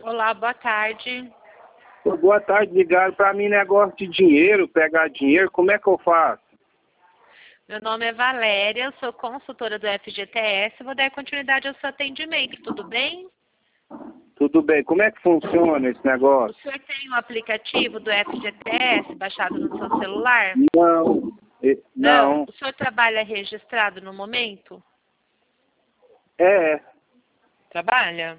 Olá, boa tarde. Boa tarde, ligaram para mim negócio de dinheiro, pegar dinheiro, como é que eu faço? Meu nome é Valéria, eu sou consultora do FGTS, vou dar continuidade ao seu atendimento, tudo bem? Tudo bem, como é que funciona esse O negócio? senhor tem o aplicativo do FGTS baixado no seu celular? Não, Não. não, O senhor trabalha registrado no momento? é, Trabalha?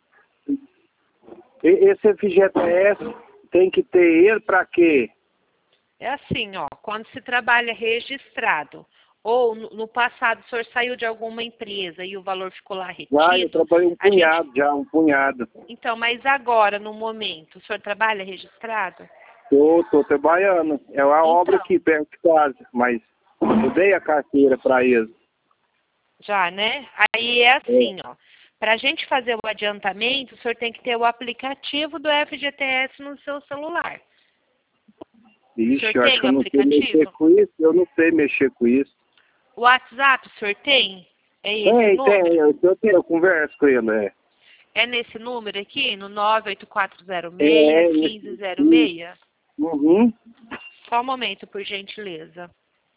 esse FGTS tem que ter ele para quê? É assim, ó, quando se trabalha registrado, ou no passado o senhor saiu de alguma empresa e o valor ficou lá Já, eu retido, trabalhei a gente... um punhado. Então, mas agora, no momento, o senhor trabalha registrado? Tô trabalhando, é uma obra Então, aqui perto de casa, mas eu dei a carteira para eles. já, né? Aí é assim, ó. Para a gente fazer o adiantamento, o senhor tem que ter o aplicativo do FGTS no seu celular. O senhor Ixi, eu acho tem que o eu não sei mexer aplicativo? com isso, eu não sei mexer com isso. O WhatsApp, o senhor tem? É esse o Tem, número? eu converso com ele, É nesse número aqui, no 98406 É, 1506? uhum. Só um momento, por gentileza.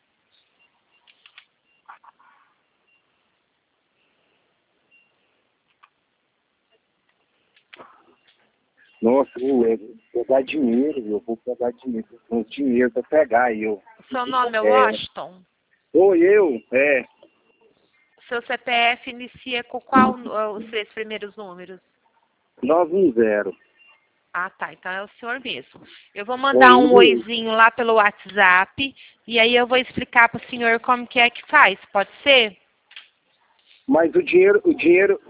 Nossa, pegar dinheiro, eu vou pegar dinheiro. Com dinheiro pra pegar aí, eu. O seu nome é É. Washington? Ou eu, é. O seu CPF inicia com qual os 3 primeiros números? 910. Ah, tá. Então é o senhor mesmo. Eu vou É mandar um ele mesmo. oizinho lá pelo WhatsApp e aí eu vou explicar para o senhor como que é que faz. Pode ser? Mas o dinheiro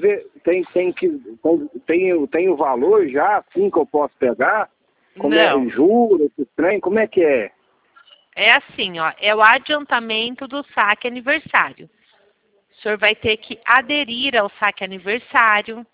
tem o valor já, assim que eu posso pegar? Como é, Não. juros, esse trem, como é que é? É assim, ó. É o adiantamento do saque aniversário. O senhor vai ter que aderir ao saque aniversário.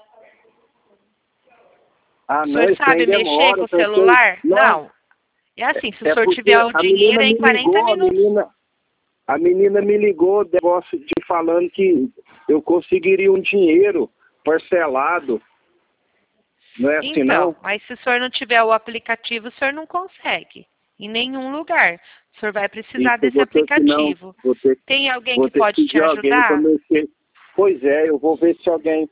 Ah, O não, senhor esse trem sabe mexer demora, com o eu sei. celular? Não, Não. É assim, se o é senhor porque tiver o dinheiro é em 40 minutos. A menina me ligou, negócio de falando que eu conseguiria um dinheiro parcelado. Não é assim, Então, não? mas se o senhor não tiver o aplicativo, o senhor não consegue. Em nenhum lugar. O senhor vai precisar Isso eu desse vou ter que não. aplicativo. Vou ter, Tem alguém vou que ter que pode te pedir alguém para ajudar? mexer. Pois é, eu vou ver se alguém.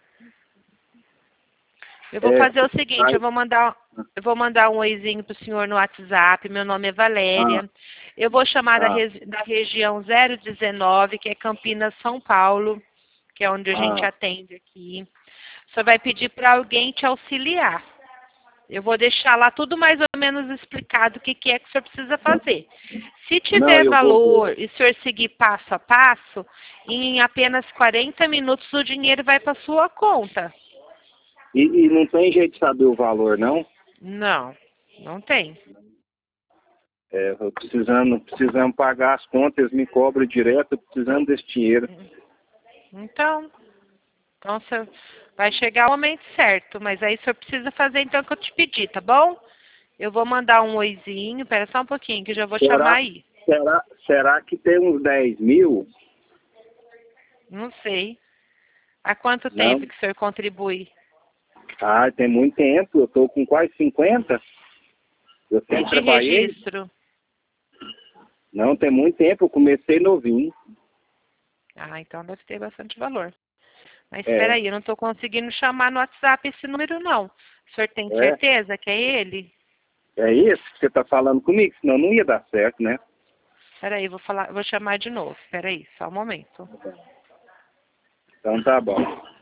Eu vou É, fazer o seguinte, vai. eu vou mandar um oizinho pro senhor no WhatsApp, meu nome é Ah, Valéria. Eu vou chamar ah, da região 019, que é Campinas, São Paulo, que é onde a gente ah. atende aqui. O senhor vai pedir para alguém te auxiliar. Eu vou deixar lá tudo mais ou menos explicado o que é que o senhor precisa fazer. Se Não, tiver eu vou ver. valor e o senhor seguir passo a passo, em apenas 40 minutos o dinheiro vai para sua conta. E não tem jeito de saber o valor, não? Não, não tem. É, eu precisando pagar as contas, eles me cobram direto, eu precisando desse dinheiro. Então, você vai chegar o momento certo, mas aí o senhor precisa fazer então o que eu te pedi, tá bom? Eu vou mandar um oizinho, pera só um pouquinho que eu já vou chamar Será, aí. será que tem uns 10 mil? Não sei. Há quanto Não? tempo que o senhor contribui? Ah, tem muito tempo, eu tô com quase 50. Eu E sempre de trabalhei. registro? Não, tem muito tempo, eu comecei novinho. Ah, então deve ter bastante valor. Mas espera É, aí, eu não estou conseguindo chamar no WhatsApp esse número, não. O senhor tem é, certeza que é ele? é isso que você tá falando comigo, senão não ia dar certo, né? Espera aí, vou chamar de novo. Espera aí, só um momento. Então tá bom.